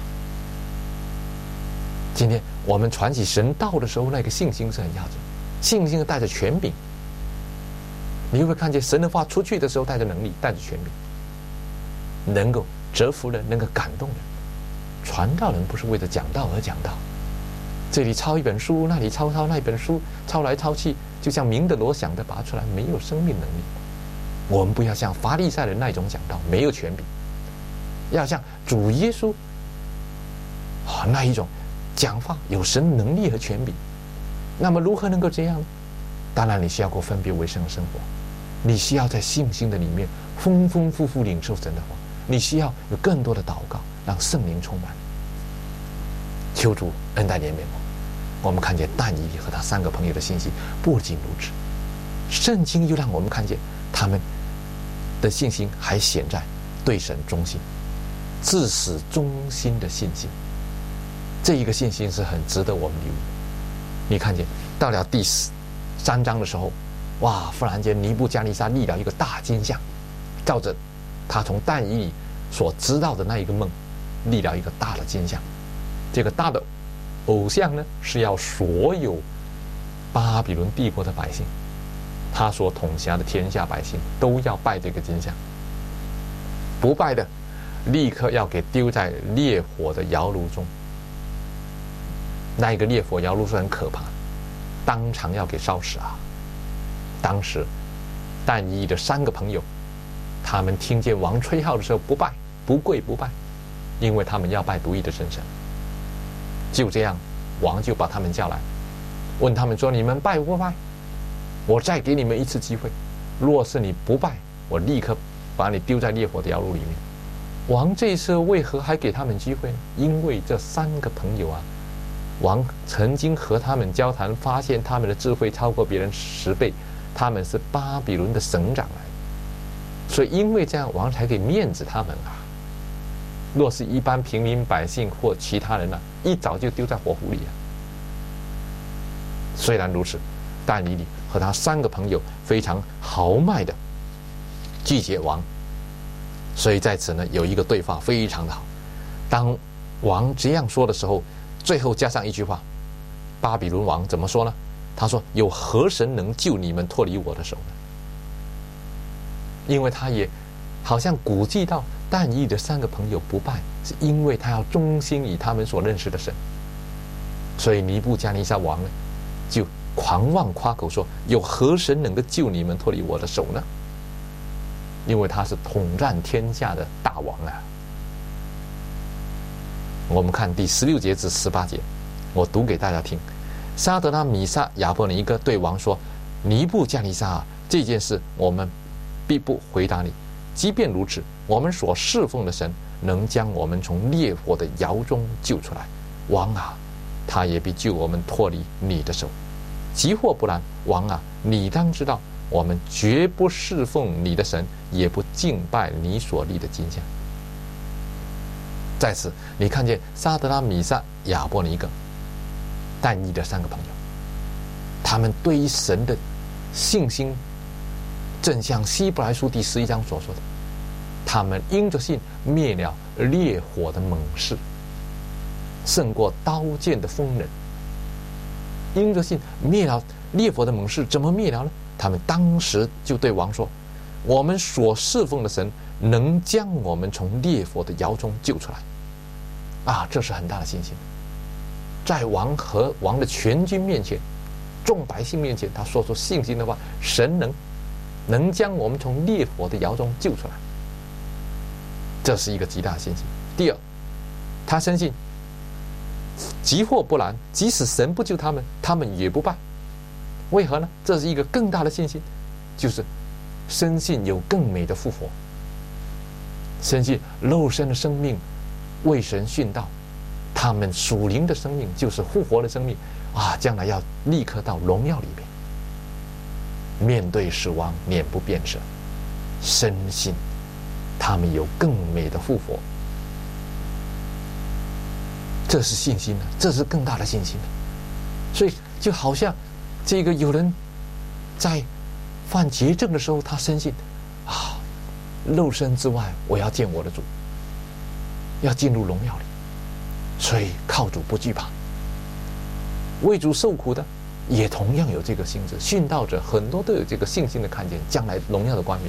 今天我们传起神道的时候，那个信心是很要紧，信心是带着权柄。你会看见神的话出去的时候带着能力，带着权柄，能够折服人，能够感动人。传道人不是为了讲道而讲道，这里抄一本书，那里抄那一本书，抄来抄去，就像鸣的锣响的拔出来，没有生命能力。我们不要像法利赛人那种讲道，没有权柄，要像主耶稣那一种讲话有神能力和权柄。那么如何能够这样呢？当然你需要过分别为圣的生活， 你需要在信心的里面丰丰富富领受神的话，你需要有更多的祷告，让圣灵充满你。求主恩待怜悯我们看见但以理和他3个朋友的信心不仅如此，圣经又让我们看见他们的信心还显在对神忠心，至死忠心的信心。这一个信心是很值得我们留意的。你看见到了第3章的时候，哇！忽然间尼布加尼撒立了一个大金像，照着他从但以理所知道的那一个梦，立了一个大的金像。这个大的偶像呢，是要所有巴比伦帝国的百姓，他所统辖的天下百姓都要拜这个金像，不拜的立刻要给丢在烈火的窑炉中。那一个烈火窑炉是很可怕，当场要给烧死啊！当时但以理的3个朋友，他们听见王吹号的时候不拜不跪不拜，因为他们要拜独一的真神。就这样，王就把他们叫来，问他们说：你们拜不拜？我再给你们一次机会，若是你不拜，我立刻把你丢在烈火的窑炉里面。王这一次为何还给他们机会呢？因为这3个朋友啊，王曾经和他们交谈，发现他们的智慧超过别人10倍，他们是巴比伦的省长来的，所以因为这样，王才给面子他们啊。若是一般平民百姓或其他人呢，一早就丢在火湖里啊。虽然如此，但以理和他3个朋友非常豪迈的拒绝王，所以在此呢有一个对话非常的好。当王这样说的时候，最后加上一句话，巴比伦王怎么说呢？他说：有何神能救你们脱离我的手呢？因为他也好像估计到但以理的3个朋友不拜，是因为他要忠心于他们所认识的神，所以尼布加尼撒王呢就狂妄夸口说：有何神能够救你们脱离我的手呢？因为他是统战天下的大王啊。我们看第16节至18节，我读给大家听。沙德拉、米沙、亚伯尼哥对王说：尼布加尼撒啊，这件事我们必不回答你。即便如此，我们所侍奉的神能将我们从烈火的窑中救出来。王啊，他也必救我们脱离你的手。即或不然，王啊，你当知道，我们绝不侍奉你的神，也不敬拜你所立的金像。在此，你看见沙德拉、米沙、亚伯尼哥、但以理的3个朋友，他们对于神的信心，正像希伯来书第11章所说的，他们因着信灭了烈火的猛士，胜过刀剑的锋刃。因着信灭了烈火的猛士，怎么灭了呢？他们当时就对王说：我们所侍奉的神能将我们从烈火的窑中救出来。啊，这是很大的信心。在王和王的全军面前，众百姓面前，他说出信心的话：神能将我们从烈火的窑中救出来。这是一个极大的信心。第二，他深信即或不然，即使神不救他们，他们也不拜。为何呢？这是一个更大的信心，就是深信有更美的复活，深信肉身的生命为神殉道，他们属灵的生命就是复活的生命啊，将来要立刻到荣耀里面，面对死亡脸不变色，深信他们有更美的复活。这是信心呢，这是更大的信心呢。所以就好像这个有人在犯绝症的时候，他深信啊，肉身之外我要见我的主，要进入荣耀里，所以靠主不惧怕。为主受苦的也同样有这个心志，殉道者很多都有这个信心的看见将来荣耀的冠冕，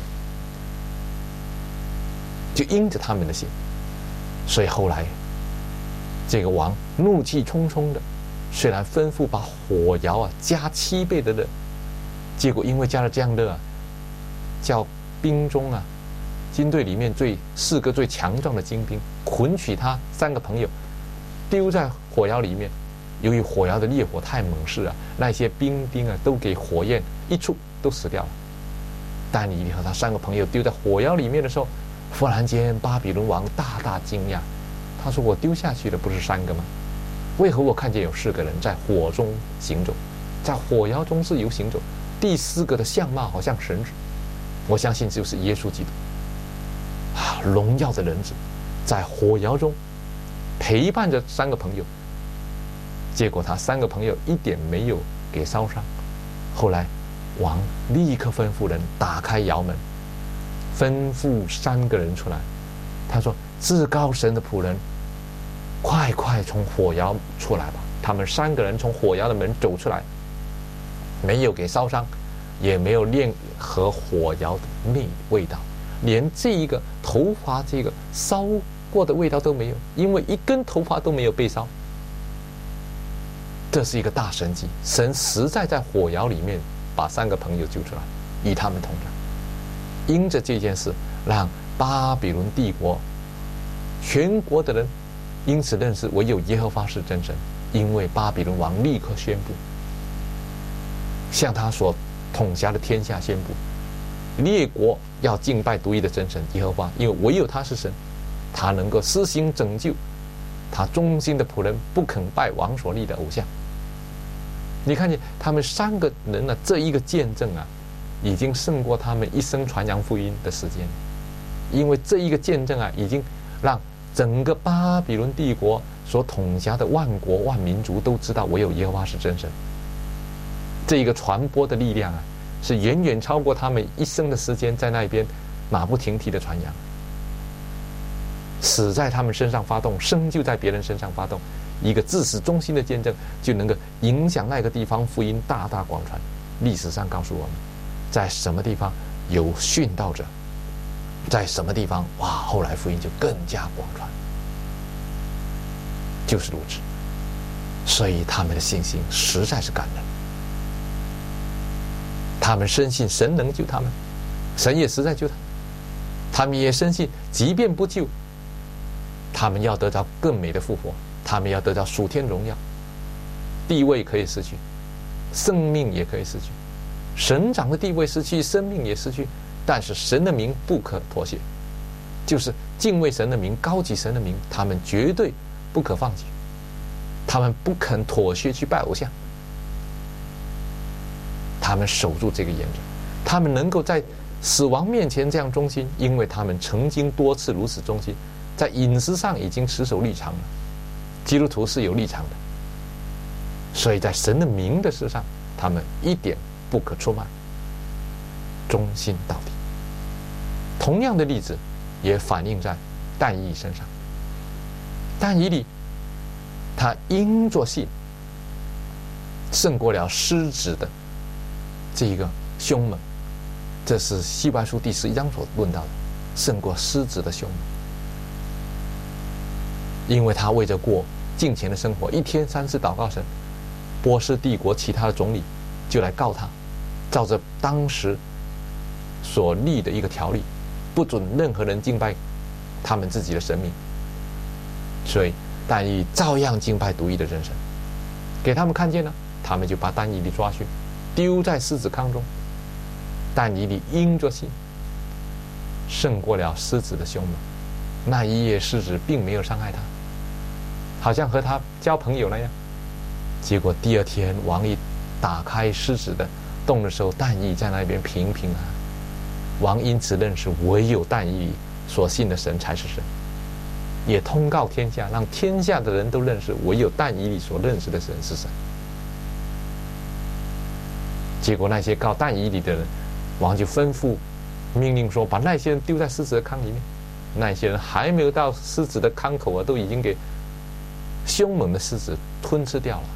就因着他们的心，所以后来这个王怒气冲冲的，虽然吩咐把火窑啊加7倍的热，结果因为加了这样热啊，叫兵中啊军队里面4个最强壮的精兵捆取他3个朋友，丢在火窑里面。由于火窑的烈火太猛势啊，那些兵啊都给火焰一触都死掉了。 但以理和他3个朋友丢在火窑里面的时候，忽然间巴比伦王大大惊讶，他说：“我丢下去的不是3个吗？为何我看见有4个人在火中行走，在火窑中自由行走？第4个的相貌好像神子，我相信就是耶稣基督啊，荣耀的人子，在火窑中陪伴着3个朋友。结果他3个朋友一点没有给烧伤。后来王立刻吩咐人打开窑门，吩咐3个人出来。他说：至高神的仆人，快快从火窑出来吧。他们3个人从火窑的门走出来，没有给烧伤，也没有任何火窑的味道，连这一个头发这个烧过的味道都没有，因为一根头发都没有被烧。这是一个大神迹，神实在在火窑里面把3个朋友救出来，与他们同在。因着这件事，让巴比伦帝国全国的人因此认识唯有耶和华是真神。因为巴比伦王立刻宣布，向他所统辖的天下宣布，列国要敬拜独一的真神耶和华，因为唯有他是神，他能够施行拯救，他忠心的仆人不肯拜王所立的偶像。你看见他们3个人呢，这一个见证啊，已经胜过他们一生传扬福音的时间。因为这一个见证啊，已经让整个巴比伦帝国所统辖的万国万民族都知道唯有耶和华是真神。这一个传播的力量啊，是远远超过他们一生的时间在那边马不停蹄的传扬。死在他们身上发动，生就在别人身上发动，一个至死忠心的见证就能够影响那个地方福音大大广传。历史上告诉我们，在什么地方有殉道者，在什么地方哇，后来福音就更加广传，就是如此。所以他们的信心实在是感人，他们深信神能救他们，神也实在救他们，他们也深信即便不救，他们要得到更美的复活，他们要得到属天荣耀，地位可以失去，生命也可以失去，神长的地位失去，生命也失去，但是神的名不可妥协，就是敬畏神的名，高举神的名，他们绝对不可放弃，他们不肯妥协去拜偶像，他们守住这个原则，他们能够在死亡面前这样忠心，因为他们曾经多次如此忠心，在饮食上已经持守立场了。基督徒是有立场的，所以在神的名的事上，他们一点不可出卖，忠心到底。同样的例子也反映在但以理身上。但以理他因着信胜过了狮子的这一个凶猛，这是希伯来书第11章所论到的，胜过狮子的凶猛。因为他为着过敬虔的生活，1天3次祷告神，波斯帝国其他的总理就来告他，照着当时所立的一个条例，不准任何人敬拜他们自己的神明，所以但以理照样敬拜独一的真神。给他们看见了，他们就把但以理抓去，丢在狮子坑中。但以理因着信胜过了狮子的凶猛，那一夜狮子并没有伤害他，好像和他交朋友那样。结果第2天王一打开狮子的洞的时候，但以理在那边平平安安。王因此认识唯有但以理所信的神才是神，也通告天下，让天下的人都认识唯有但以理所认识的神是神。结果那些告但以理的人，王就吩咐命令说，把那些人丢在狮子的坑里面。那些人还没有到狮子的坑口啊，都已经给凶猛的狮子吞吃掉了。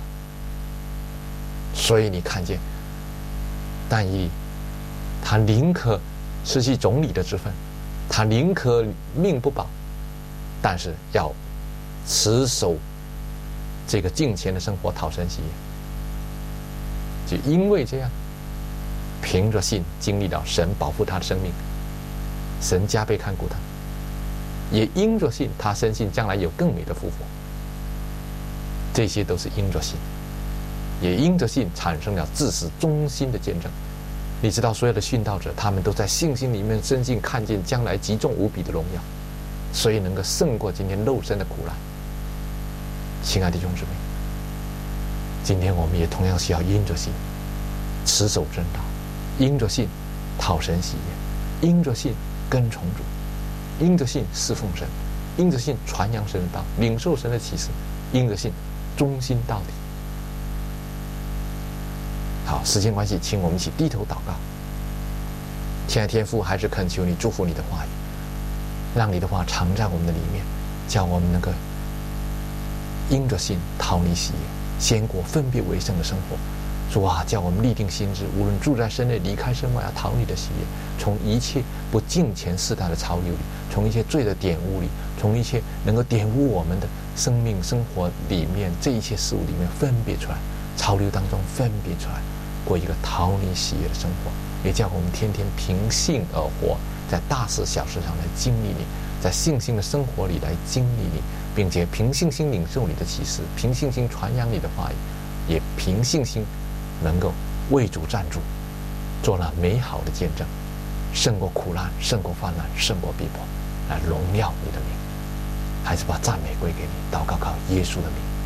所以你看见但以理他宁可失去总理的职分，他宁可命不保，但是要持守这个敬虔的生活，讨神喜悦。就因为这样，凭着信经历了神保护他的生命，神加倍看顾他，也因着信他深信将来有更美的复活。这些都是因着信，也因着信产生了至死忠心的见证， 你知道所有的殉道者，他们都在信心里面深信看见将来极重无比的荣耀，所以能够胜过今天肉身的苦难。亲爱的弟兄姊妹，今天我们也同样需要因着信持守真道，因着信讨神喜悦，因着信跟从主，因着信侍奉神，因着信传扬神的道，领受神的启示，因着信忠心到底。好，时间关系，请我们一起低头祷告。亲爱的天父，还是恳求你祝福你的话语，让你的话常在我们的里面，叫我们能够因着信讨你喜悦，先过分别为圣的生活。主啊，叫我们立定心志，无论住在身内离开身外，要讨你的喜悦，从一切不敬虔世代的潮流里，从一切罪的玷污里，从一切能够玷污我们的生命生活里面这一切事物里面分别出来，潮流当中分别出来，过一个讨你喜悦的生活。也叫我们天天凭信而活，在大事小事上来经历你，在信心的生活里来经历你，并且凭信心领受你的启示，凭信心传扬你的话语，也凭信心能够为主站住，做了美好的见证，胜过苦难，胜过患难，胜过逼迫，来荣耀你的名。还是把赞美归给你，祷告靠耶稣的名。